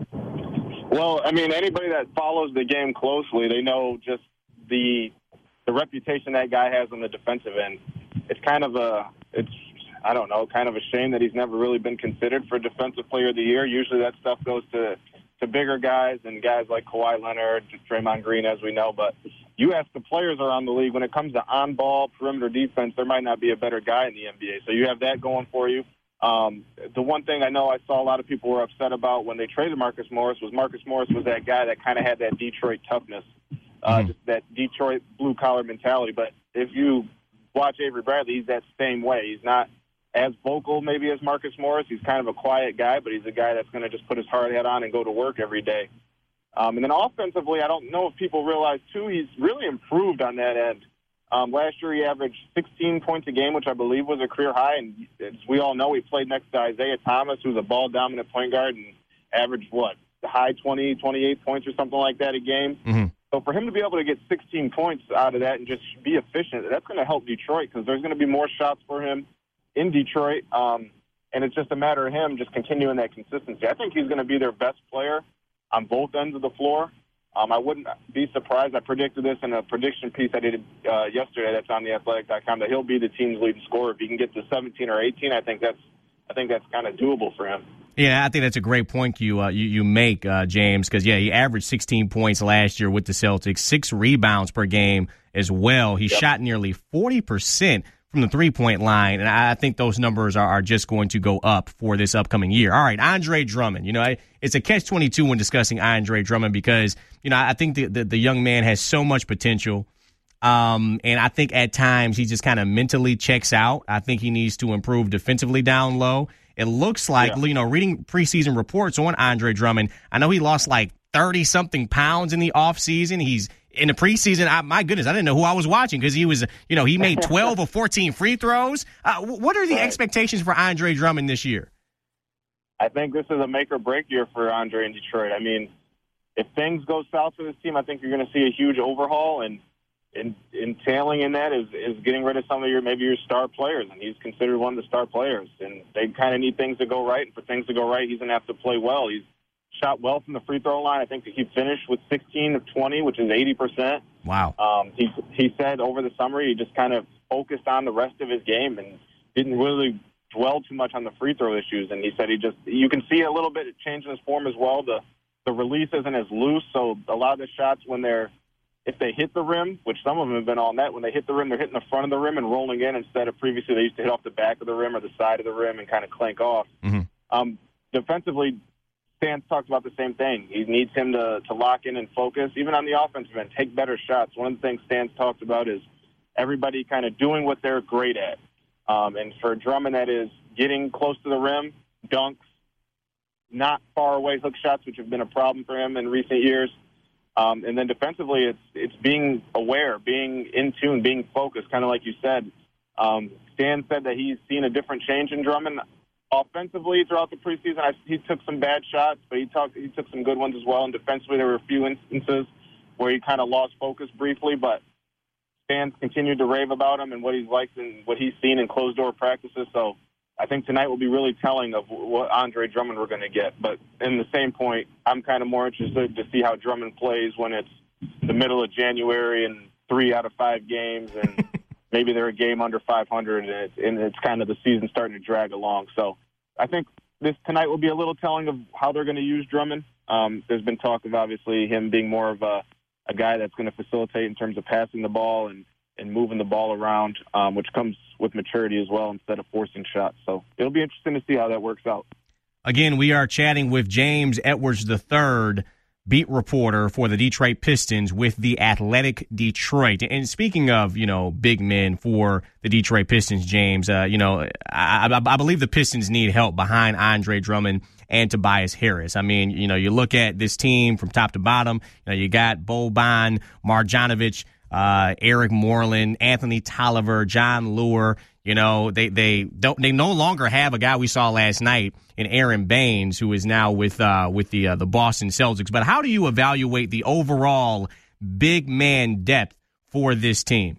Well, I mean, anybody that follows the game closely, they know just the the reputation that guy has on the defensive end. It's kind of a, it's, I don't know, kind of a shame that he's never really been considered for Defensive Player of the Year. Usually that stuff goes to to bigger guys and guys like Kawhi Leonard, Draymond Green, as we know. But you ask the players around the league, when it comes to on-ball perimeter defense, there might not be a better guy in the N B A. So you have that going for you. Um, the one thing I know I saw a lot of people were upset about when they traded Marcus Morris was Marcus Morris was that guy that kind of had that Detroit toughness, uh, mm-hmm. just that Detroit blue-collar mentality. But if you watch Avery Bradley, he's that same way. He's not as vocal maybe as Marcus Morris. He's kind of a quiet guy, but he's a guy that's going to just put his hard hat on and go to work every day. Um, and then offensively, I don't know if people realize, too, he's really improved on that end. Um, last year he averaged sixteen points a game, which I believe was a career high. And as we all know, he played next to Isaiah Thomas, who's a ball-dominant point guard, and averaged, what, the high twenty, twenty-eight points or something like that a game. Mm-hmm. So for him to be able to get sixteen points out of that and just be efficient, that's going to help Detroit because there's going to be more shots for him in Detroit, um, and it's just a matter of him just continuing that consistency. I think he's going to be their best player on both ends of the floor. Um, I wouldn't be surprised. I predicted this in a prediction piece I did uh, yesterday that's on the athletic dot com that he'll be the team's leading scorer. If he can get to seventeen or eighteen, I think that's I think that's kind of doable for him. Yeah, I think that's a great point you uh, you, you make, uh, James, because, yeah, he averaged sixteen points last year with the Celtics, six rebounds per game as well. He yep. shot nearly forty percent from the three-point line, and I think those numbers are, are just going to go up for this upcoming year. All right, Andre Drummond. You know, it's a catch twenty-two when discussing Andre Drummond because, you know, I think the, the, the young man has so much potential, um, and I think at times he just kind of mentally checks out. I think he needs to improve defensively down low. It looks like, yeah. you know, reading preseason reports on Andre Drummond, I know he lost like thirty-something pounds in the offseason. He's in the preseason, I, my goodness, I didn't know who I was watching because he was, you know, he made twelve or fourteen free throws. Uh, what are the right. expectations for Andre Drummond this year? I think this is a make or break year for Andre in Detroit. I mean, if things go south for this team, I think you're going to see a huge overhaul, and in, entailing in that is, is getting rid of some of your maybe your star players, and he's considered one of the star players. And they kind of need things to go right, and for things to go right, he's going to have to play well. He's shot well from the free throw line. I think that he finished with sixteen of twenty, which is eighty percent. Wow. Um, he he said over the summer he just kind of focused on the rest of his game and didn't really dwell too much on the free throw issues. And he said he just, you can see a little bit of change in his form as well. The the release isn't as loose, so a lot of the shots when they're, if they hit the rim, which some of them have been all net, when they hit the rim, they're hitting the front of the rim and rolling in instead of previously they used to hit off the back of the rim or the side of the rim and kind of clank off. Mm-hmm. Um, defensively, Stans talked about the same thing. He needs him to, to lock in and focus, even on the offensive end, take better shots. One of the things Stans talked about is everybody kind of doing what they're great at. Um, and for Drummond, that is getting close to the rim, dunks, not far away hook shots, which have been a problem for him in recent years. Um, and then defensively, it's it's being aware, being in tune, being focused, kind of like you said. Um, Stan said that he's seen a different change in Drummond offensively throughout the preseason. I, he took some bad shots, but he, talked, he took some good ones as well. And defensively, there were a few instances where he kind of lost focus briefly, but Stan's continued to rave about him and what he's liked and what he's seen in closed-door practices. So I think tonight will be really telling of what Andre Drummond we're going to get. But in the same point, I'm kind of more interested to see how Drummond plays when it's the middle of January and three out of five games, and maybe they're a game under five hundred, and it's, and it's kind of the season starting to drag along. So I think this tonight will be a little telling of how they're going to use Drummond. Um, there's been talk of obviously him being more of a, a guy that's going to facilitate in terms of passing the ball and, and moving the ball around, um, which comes with maturity as well instead of forcing shots. So it'll be interesting to see how that works out. Again, we are chatting with James Edwards the third, beat reporter for the Detroit Pistons with The Athletic Detroit. And speaking of, you know, big men for the Detroit Pistons, James, uh, you know, I, I, I believe the Pistons need help behind Andre Drummond and Tobias Harris. I mean, you know, you look at this team from top to bottom, you know, you got Boban Marjanovic, uh, Eric Moreland, Anthony Tolliver, John Lure. You know, they, they don't they no longer have a guy we saw last night in Aaron Baines, who is now with uh, with the uh, the Boston Celtics. But how do you evaluate the overall big man depth for this team?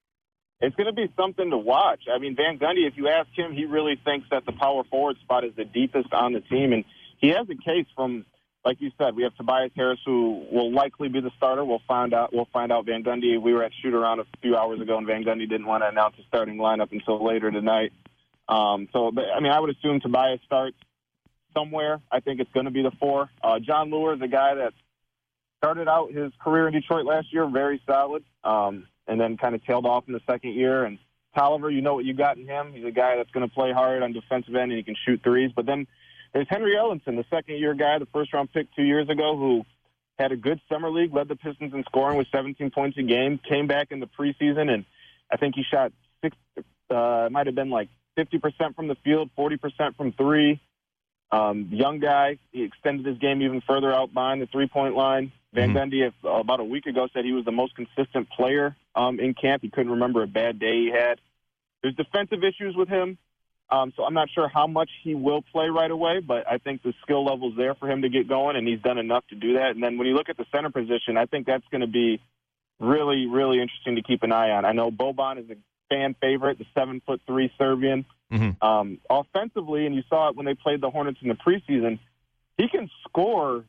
It's going to be something to watch. I mean, Van Gundy, if you ask him, he really thinks that the power forward spot is the deepest on the team, and he has a case from, like you said, we have Tobias Harris, who will likely be the starter. We'll find out. We'll find out. Van Gundy. We were at shoot around a few hours ago, and Van Gundy didn't want to announce the starting lineup until later tonight. Um, so, but, I mean, I would assume Tobias starts somewhere. I think it's going to be the four. Uh, John Lure is a guy that started out his career in Detroit last year very solid, um, and then kind of tailed off in the second year. And Tolliver, you know what you got in him. He's a guy that's going to play hard on defensive end, and he can shoot threes. But then there's Henry Ellenson, the second-year guy, the first-round pick two years ago, who had a good summer league, led the Pistons in scoring with seventeen points a game, came back in the preseason, and I think he shot six. Uh, it might have been like fifty percent from the field, forty percent from three. Um, young guy. He extended his game even further out behind the three-point line. Van Mm-hmm. Gundy, if, uh, about a week ago, said he was the most consistent player um, in camp. He couldn't remember a bad day he had. There's defensive issues with him. Um, so I'm not sure how much he will play right away, but I think the skill level's there for him to get going, and he's done enough to do that. And then when you look at the center position, I think that's going to be really, really interesting to keep an eye on. I know Boban is a fan favorite, the seven foot three Serbian. Mm-hmm. Um, offensively, and you saw it when they played the Hornets in the preseason, he can score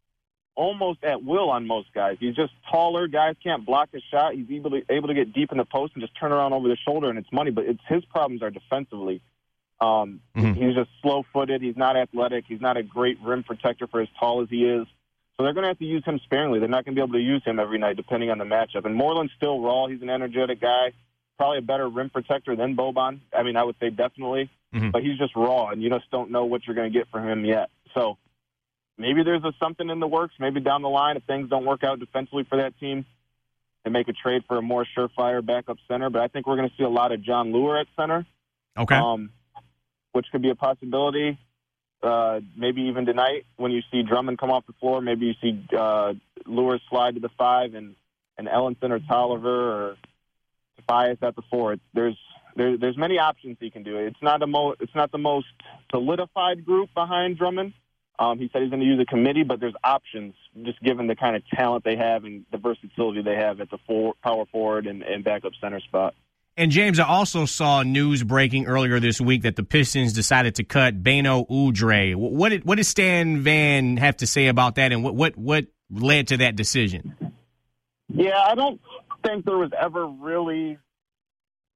almost at will on most guys. He's just taller. Guys can't block his shot. He's able to, able to get deep in the post and just turn around over the shoulder, and it's money. But it's his problems are defensively. Um, Mm-hmm. He's just slow-footed. He's not athletic. He's not a great rim protector for as tall as he is. So they're going to have to use him sparingly. They're not going to be able to use him every night depending on the matchup. And Moreland's still raw. He's an energetic guy, probably a better rim protector than Boban. I mean, I would say definitely. Mm-hmm. But he's just raw, and you just don't know what you're going to get from him yet. So maybe there's a something in the works. Maybe down the line, if things don't work out defensively for that team, they make a trade for a more surefire backup center. But I think we're going to see a lot of John Lure at center. Okay. Um, which could be a possibility. Uh, maybe even tonight when you see Drummond come off the floor, maybe you see uh, Lure slide to the five and, and Ellenson or Tolliver or Tobias at the four. It's, there's there, there's many options he can do. It's not a mo- it's not the most solidified group behind Drummond. Um, he said he's going to use a committee, but there's options just given the kind of talent they have and the versatility they have at the four, power forward and, and backup center spot. And, James, I also saw news breaking earlier this week that the Pistons decided to cut Beno Udrih. What did, what did Stan Van have to say about that, and what, what, what led to that decision? Yeah, I don't think there was ever really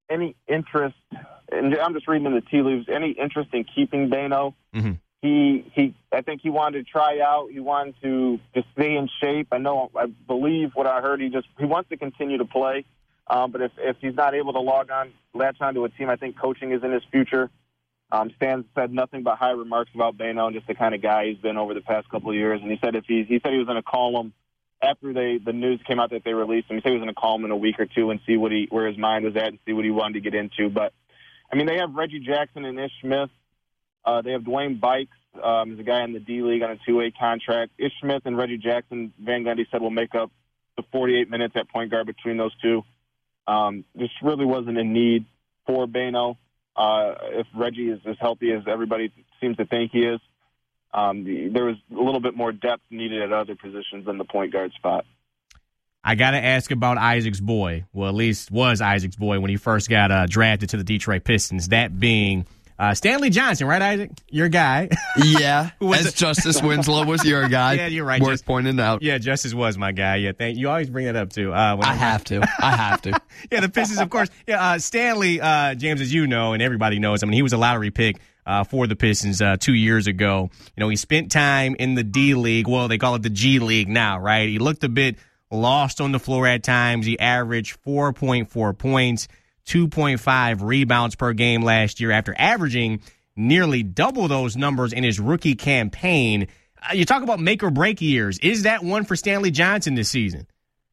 any interest, and I'm just reading in the tea leaves, any interest in keeping Bano. Mm-hmm. He, he, I think he wanted to try out. He wanted to just stay in shape. I know, I believe what I heard. He just he wants to continue to play. Um, but if, if he's not able to log on, latch onto a team, I think coaching is in his future. Um, Stan said nothing but high remarks about Bano and just the kind of guy he's been over the past couple of years. And he said if he he said he was going to call him after they the news came out that they released him. He said he was going to call him in a week or two and see what he where his mind was at and see what he wanted to get into. But I mean, they have Reggie Jackson and Ish Smith. Uh, they have Dwayne Bikes, um, is a guy in the D League on a two-way contract. Ish Smith and Reggie Jackson, Van Gundy said, will make up the forty-eight minutes at point guard between those two. Um, this really wasn't a need for Bano. Uh, if Reggie is as healthy as everybody seems to think he is, um, the, there was a little bit more depth needed at other positions than the point guard spot. I got to ask about Isaac's boy. Well, at least was Isaac's boy when he first got uh, drafted to the Detroit Pistons, that being Uh, Stanley Johnson, right, Isaac? Your guy. Yeah, as a- Justice Winslow was your guy. Yeah, you're right. Worth Just, pointing out. Yeah, Justice was my guy. Yeah, thank you. Always bring that up, too. Uh, I have to. I have to. Yeah, the Pistons, of course. Yeah, uh, Stanley, uh, James, as you know, and everybody knows, I mean, he was a lottery pick uh, for the Pistons uh, two years ago. You know, he spent time in the D League. Well, they call it the G League now, right? He looked a bit lost on the floor at times. He averaged four point four points, two point five rebounds per game last year after averaging nearly double those numbers in his rookie campaign. Uh, you talk about make or break years. Is that one for Stanley Johnson this season?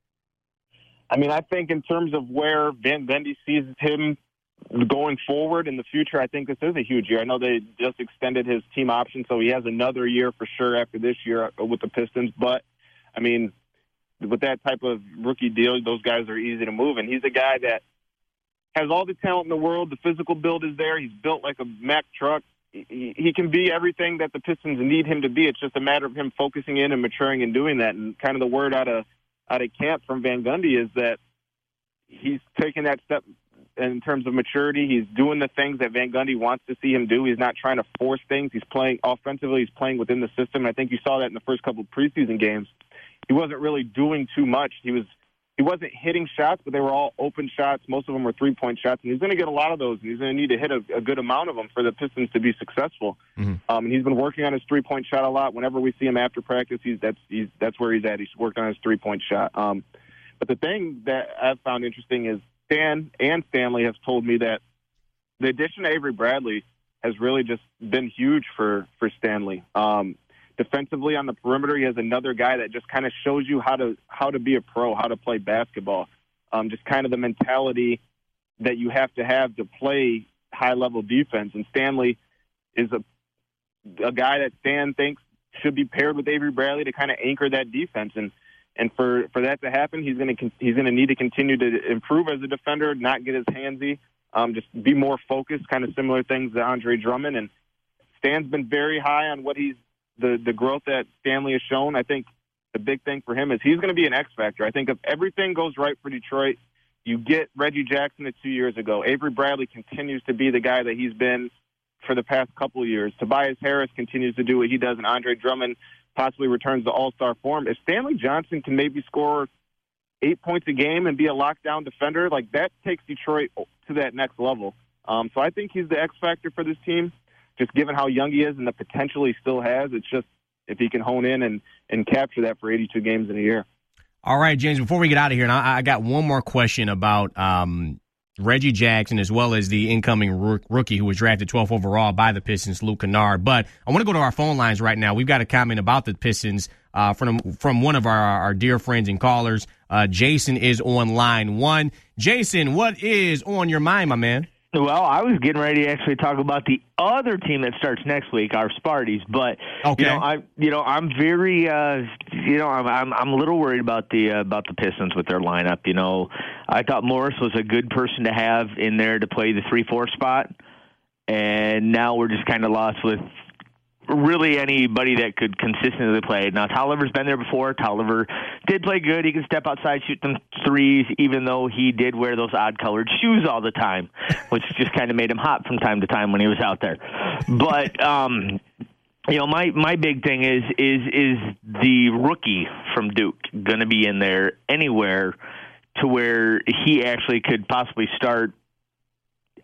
I mean, I think in terms of where Van Gundy sees him going forward in the future, I think this is a huge year. I know they just extended his team option, so he has another year for sure after this year with the Pistons. But, I mean, with that type of rookie deal, those guys are easy to move. And he's a guy that has all the talent in the world. The physical build is there. He's built like a Mack truck. He, he can be everything that the Pistons need him to be. It's just a matter of him focusing in and maturing and doing that. And kind of the word out of out of camp from Van Gundy is that he's taking that step in terms of maturity. He's doing the things that Van Gundy wants to see him do. He's not trying to force things. He's playing offensively. He's playing within the system. And I think you saw that in the first couple of preseason games. He wasn't really doing too much. He was He wasn't hitting shots, but they were all open shots. Most of them were three-point shots, and he's going to get a lot of those, and he's going to need to hit a, a good amount of them for the Pistons to be successful. Mm-hmm. Um, and he's been working on his three-point shot a lot. Whenever we see him after practice, he's that's he's, that's where he's at. He's worked on his three-point shot. Um, but the thing that I've found interesting is Stan and Stanley have told me that the addition of Avery Bradley has really just been huge for, for Stanley. Um Defensively on the perimeter, he has another guy that just kind of shows you how to how to be a pro, how to play basketball. Um, just kind of the mentality that you have to have to play high-level defense. And Stanley is a a guy that Stan thinks should be paired with Avery Bradley to kind of anchor that defense. And and for, for that to happen, he's going to he's going to need to continue to improve as a defender, not get his handsy, um, just be more focused. Kind of similar things to Andre Drummond. And Stan's been very high on what he's. The, the growth that Stanley has shown. I think the big thing for him is he's going to be an X factor. I think if everything goes right for Detroit, you get Reggie Jackson at two years ago. Avery Bradley continues to be the guy that he's been for the past couple of years. Tobias Harris continues to do what he does, and Andre Drummond possibly returns to all-star form. If Stanley Johnson can maybe score eight points a game and be a lockdown defender, like that takes Detroit to that next level. Um, so I think he's the X factor for this team. Just given how young he is and the potential he still has, it's just if he can hone in and, and capture that for eighty-two games in a year. All right, James, before we get out of here, and I, I got one more question about um, Reggie Jackson as well as the incoming rook, rookie who was drafted twelfth overall by the Pistons, Luke Kennard. But I want to go to our phone lines right now. We've got a comment about the Pistons uh, from, from one of our, our dear friends and callers. Uh, Jason is on line one. Jason, what is on your mind, my man? Well, I was getting ready to actually talk about the other team that starts next week, our Sparties. But okay. you know, I you know I'm very uh, you know I'm, I'm I'm a little worried about the uh, about the Pistons with their lineup. You know, I thought Morris was a good person to have in there to play the three four spot, and now we're just kind of lost with really anybody that could consistently play. Now, Tolliver's been there before. Tolliver did play good. He can step outside, shoot them threes, even though he did wear those odd-colored shoes all the time, which just kind of made him hot from time to time when he was out there. But, um, you know, my, my big thing is, is, is the rookie from Duke going to be in there anywhere to where he actually could possibly start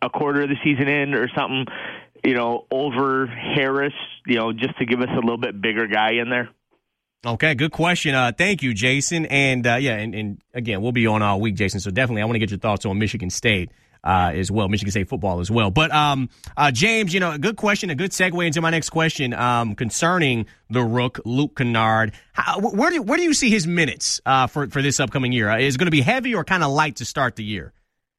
a quarter of the season in or something, you know, over Harris, you know, just to give us a little bit bigger guy in there? Okay, good question. Uh, thank you, Jason. And, uh, yeah, and, and, again, we'll be on all week, Jason, so definitely I want to get your thoughts on Michigan State uh, as well, Michigan State football as well. But, um, uh, James, you know, a good question, a good segue into my next question um, concerning the Rook, Luke Kennard. How, where, do, where do you see his minutes uh, for, for this upcoming year? Is it going to be heavy or kind of light to start the year?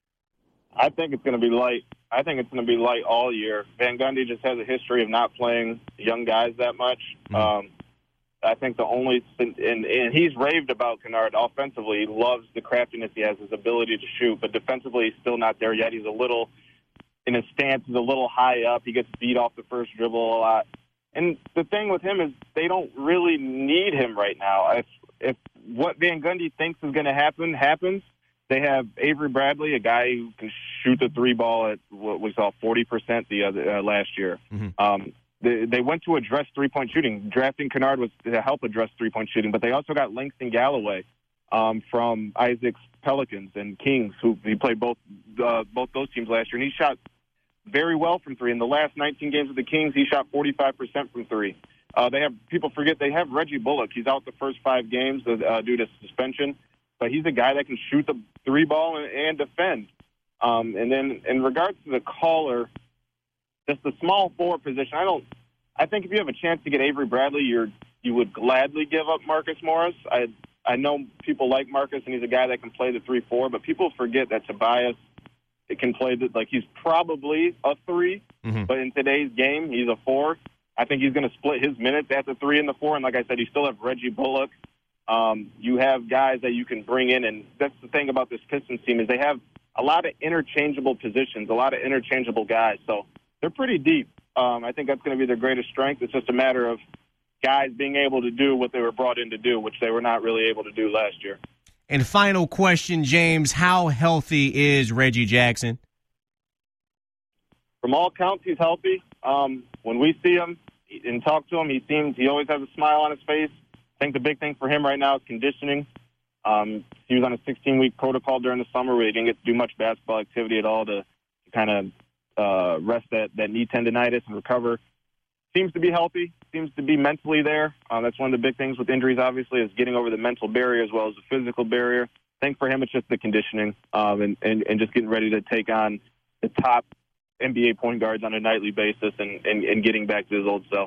I think it's going to be light. I think it's going to be light all year. Van Gundy just has a history of not playing young guys that much. Mm-hmm. Um, I think the only and, and he's raved about Kennard offensively. He loves the craftiness he has, his ability to shoot, but defensively he's still not there yet. He's a little in his stance, he's a little high up. He gets beat off the first dribble a lot. And the thing with him is they don't really need him right now. If if what Van Gundy thinks is going to happen happens, they have Avery Bradley, a guy who can shoot the three ball at what we saw forty percent the other uh, last year. Mm-hmm. Um, They, they went to address three-point shooting. Drafting Kennard was to help address three-point shooting, but they also got Langston Galloway um, from Isaac's Pelicans and Kings, who he played both uh, both those teams last year, and he shot very well from three. In the last nineteen games of the Kings, he shot forty-five percent from three. Uh, they have people forget they have Reggie Bullock. He's out the first five games uh, due to suspension, but he's a guy that can shoot the three ball and, and defend. Um, and then in regards to the caller, just the small forward position, I don't. I think if you have a chance to get Avery Bradley, you're you would gladly give up Marcus Morris. I I know people like Marcus, and he's a guy that can play the three four, but people forget that Tobias it can play the, like he's probably a three, mm-hmm. but in today's game he's a four. I think he's going to split his minutes at the three and the four, and like I said, you still have Reggie Bullock. Um, you have guys that you can bring in, and that's the thing about this Pistons team is they have a lot of interchangeable positions, a lot of interchangeable guys. So they're pretty deep. Um, I think that's going to be their greatest strength. It's just a matter of guys being able to do what they were brought in to do, which they were not really able to do last year. And final question, James, how healthy is Reggie Jackson? From all counts, he's healthy. Um, when we see him and talk to him, he seems he always has a smile on his face. I think the big thing for him right now is conditioning. Um, he was on a sixteen-week protocol during the summer where he didn't get to do much basketball activity at all to, to kind of uh, rest that, that knee tendonitis and recover. Seems to be healthy, seems to be mentally there. Uh, that's one of the big things with injuries, obviously, is getting over the mental barrier as well as the physical barrier. I think for him it's just the conditioning um, and, and, and just getting ready to take on the top N B A point guards on a nightly basis and, and, and getting back to his old self.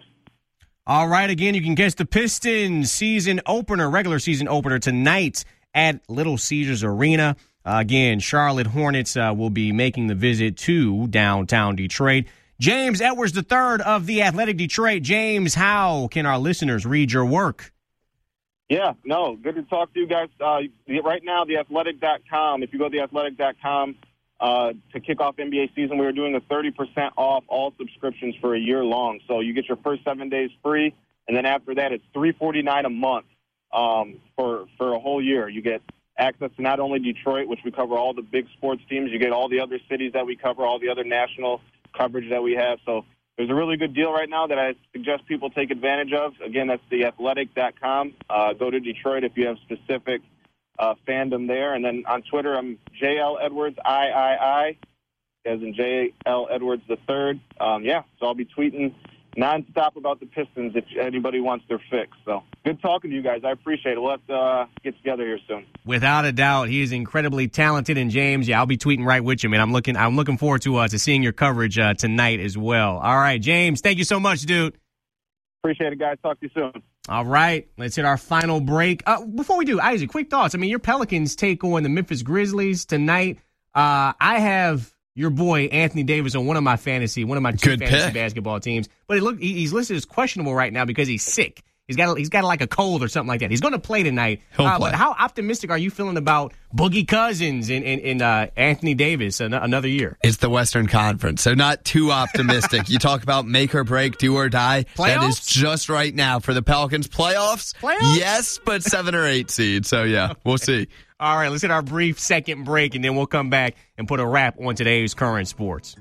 All right, again, you can catch the Pistons season opener, regular season opener tonight at Little Caesars Arena. Uh, again, Charlotte Hornets uh, will be making the visit to downtown Detroit. James Edwards the third of The Athletic Detroit. James, how can our listeners read your work? Yeah, no, good to talk to you guys. Uh, right now, the athletic dot com, if you go to the athletic dot com uh, to kick off N B A season, we are doing a thirty percent off all subscriptions for a year long. So you get your first seven days free, and then after that, it's three forty-nine a month um, for, for a whole year. You get access to not only Detroit, which we cover all the big sports teams, you get all the other cities that we cover, all the other national coverage that we have. So there's a really good deal right now that I suggest people take advantage of. Again, that's the athletic dot com. Uh, go to Detroit if you have specific uh, fandom there. And then on Twitter, I'm J L Edwards, I I I, as in J L Edwards the third. Um, yeah, so I'll be tweeting nonstop about the Pistons if anybody wants their fix. So good talking to you guys. I appreciate it. Let's uh, get together here soon. Without a doubt, he is incredibly talented. And James, yeah, I'll be tweeting right with you, man. I'm looking, I'm looking forward to uh, to seeing your coverage uh, tonight as well. All right, James, thank you so much, dude. Appreciate it, guys. Talk to you soon. All right, let's hit our final break. Uh, before we do, Isaac, quick thoughts. I mean, your Pelicans take on the Memphis Grizzlies tonight. Uh, I have your boy Anthony Davis on one of my fantasy, one of my two Good fantasy pick. basketball teams. But it look, he's listed as questionable right now because he's sick. He's got he's got like a cold or something like that. He's going to play tonight. He'll uh, play. But how optimistic are you feeling about Boogie Cousins and, and, and uh, Anthony Davis an- another year? It's the Western Conference, so not too optimistic. You talk about make or break, do or die. Playoffs? That is just right now for the Pelicans. Playoffs? Playoffs? Yes, but seven or eight seed. So, yeah, we'll see. All right, let's hit our brief second break, and then we'll come back and put a wrap on today's current sports.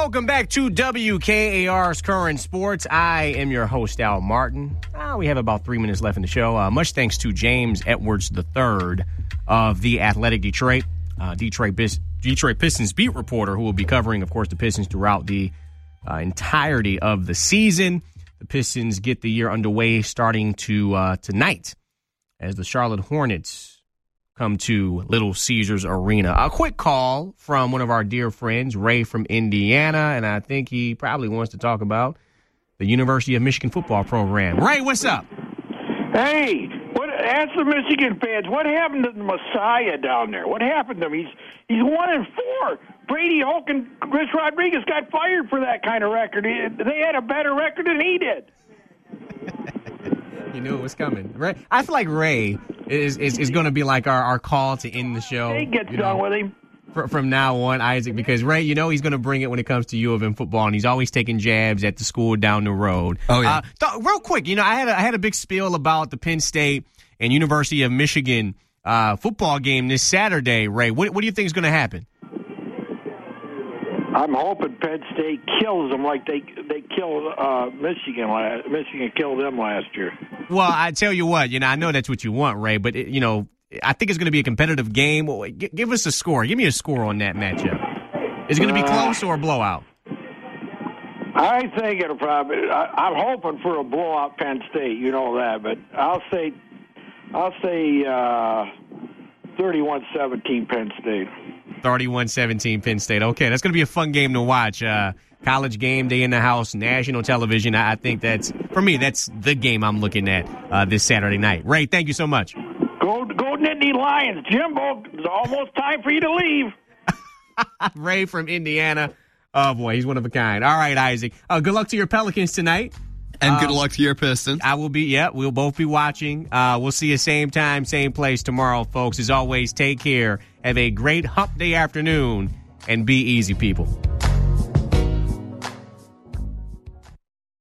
Welcome back to W K A R's Current Sports. I am your host, Al Martin. Uh, we have about three minutes left in the show. Uh, much thanks to James Edwards the third of The Athletic Detroit, uh, Detroit, Bis- Detroit Pistons beat reporter who will be covering, of course, the Pistons throughout the uh, entirety of the season. The Pistons get the year underway starting to uh, tonight as the Charlotte Hornets come to Little Caesars Arena. A quick call from one of our dear friends, Ray from Indiana, and I think he probably wants to talk about the University of Michigan football program. Ray, what's up? Hey, what? Ask the Michigan fans, what happened to the Messiah down there? What happened to him? He's he's one and four. Brady Hoke and Chris Rodriguez got fired for that kind of record. They had a better record than he did. You knew it was coming. Ray, I feel like Ray is is, is going to be like our, our call to end the show. He gets you done know, with him. From, from now on, Isaac, because Ray, you know he's going to bring it when it comes to U of M football, and he's always taking jabs at the school down the road. Oh, yeah. Uh, th- real quick, you know, I had a, I had a big spiel about the Penn State and University of Michigan uh, football game this Saturday, Ray. What, what do you think is going to happen? I'm hoping Penn State kills them like they they killed uh, Michigan. Last, Michigan killed them last year. Well, I tell you what, you know, I know that's what you want, Ray, but, it, you know, I think it's going to be a competitive game. G- give us a score. Give me a score on that matchup. Is it going to be close or a blowout? I think it'll probably. I, I'm hoping for a blowout Penn State. You know that, but I'll say, I'll say uh, thirty-one seventeen Penn State. thirty-one seventeen Penn State. Okay, that's going to be a fun game to watch. Uh, college game day in the house, national television. I, I think that's, for me, that's the game I'm looking at uh, this Saturday night. Ray, thank you so much. Go, go Nittany Lions. Jimbo, it's almost time for you to leave. Ray from Indiana. Oh, boy, he's one of a kind. All right, Isaac. Uh, good luck to your Pelicans tonight. And uh, good luck to your Pistons. I will be, yeah, we'll both be watching. Uh, we'll see you same time, same place tomorrow, folks. As always, take care. Have a great hump day afternoon, and be easy, people.